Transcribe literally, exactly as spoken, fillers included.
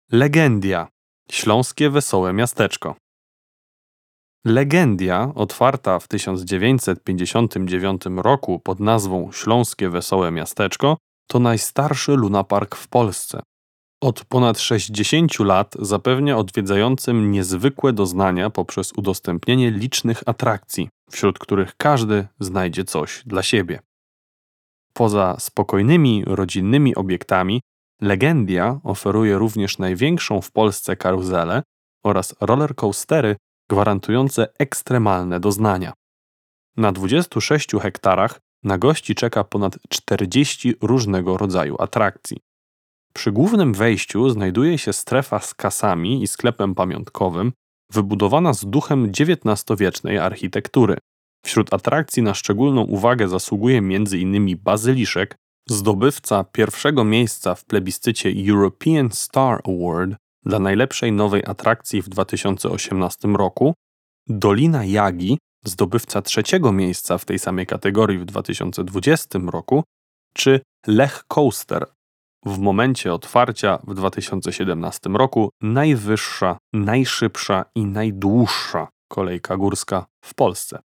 Legendia. Śląskie wesołe miasteczko. Legendia, otwarta w tysiąc dziewięćset pięćdziesiątym dziewiątym roku pod nazwą Śląskie Wesołe Miasteczko, to najstarszy lunapark w Polsce. Od ponad sześćdziesięciu lat zapewnia odwiedzającym niezwykłe doznania poprzez udostępnienie licznych atrakcji, wśród których każdy znajdzie coś dla siebie. Poza spokojnymi, rodzinnymi obiektami, Legendia oferuje również największą w Polsce karuzelę oraz rollercoastery gwarantujące ekstremalne doznania. Na dwudziestu sześciu hektarach na gości czeka ponad czterdzieści różnego rodzaju atrakcji. Przy głównym wejściu znajduje się strefa z kasami i sklepem pamiątkowym, wybudowana z duchem dziewiętnastowiecznej architektury. Wśród atrakcji na szczególną uwagę zasługuje między innymi bazyliszek, zdobywca pierwszego miejsca w plebiscycie European Star Award dla najlepszej nowej atrakcji w dwa tysiące osiemnastym roku, Dolina Jagi, zdobywca trzeciego miejsca w tej samej kategorii w dwa tysiące dwudziestym roku, czy Lech Coaster, w momencie otwarcia w dwa tysiące siedemnastym roku najwyższa, najszybsza i najdłuższa kolejka górska w Polsce.